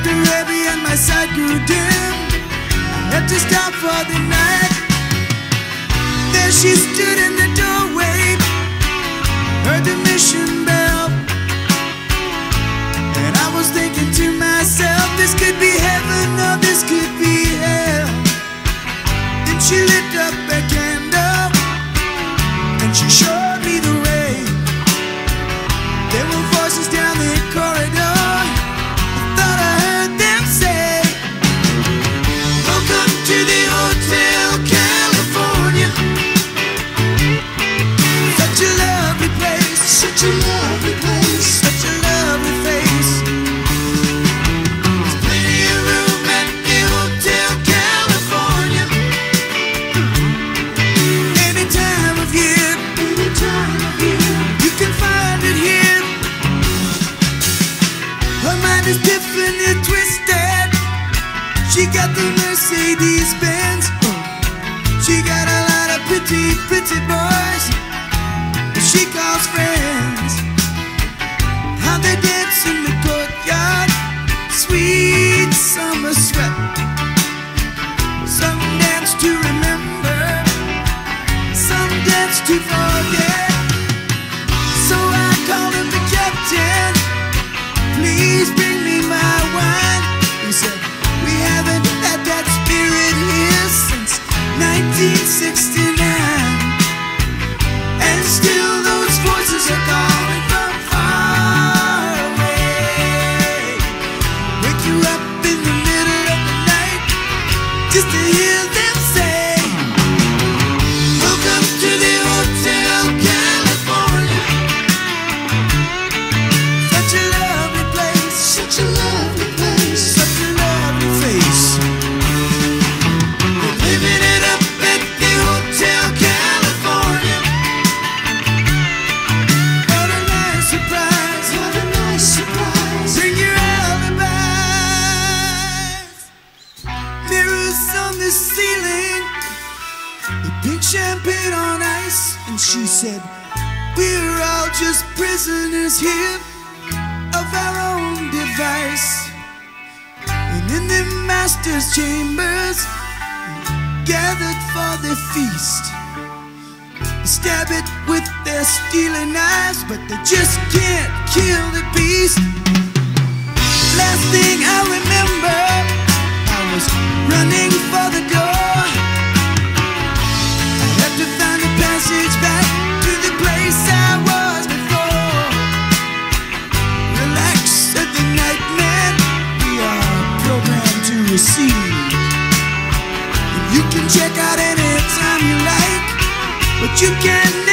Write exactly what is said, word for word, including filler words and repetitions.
felt too heavy and my sight grew dim. I had to stop for the night. There she stood in the doorway, heard the mission bell, and I was thinking to myself, this could be heaven or this could be hell. Then she lit up a candle and she showed me the way. There were voices down the corridor. I thought I heard them say, welcome to the Hotel California. Such a lovely place, such a lovely place, such a lovely face. There's plenty of room at the Hotel California. Any time of year, any time of year, you can find it here. Her mind is differently twisted. She got the Mercedes Benz. She got a lot of pretty, pretty boys that she calls friends. How they dance in the courtyard, sweet summer sweat. Some dance to remember, some dance to forget. So I called him the captain, please bring me my wine. He said, we haven't had that spirit here since nineteen sixty-nine. And still those voices are calling from far away. Wake you up in the middle of the night just to hear them say, welcome to the Hotel California. Such a lovely place, such a lovely place, such a lovely face. They're living it up at the Hotel California. What a nice surprise, what a nice surprise. Bring your alibis. Mirrors on the ceiling, the pink champagne on ice. And she said, we're all just prisoners here of our own device. And in the master's chambers, gathered for the feast, stab it with their stealing knives, but they just can't kill the beast. Last thing I remember, I was running for the door. I had to find a passage back to the place I was before. Relax, said the night man, we are programmed to receive. And you can check out any time you like, but you can never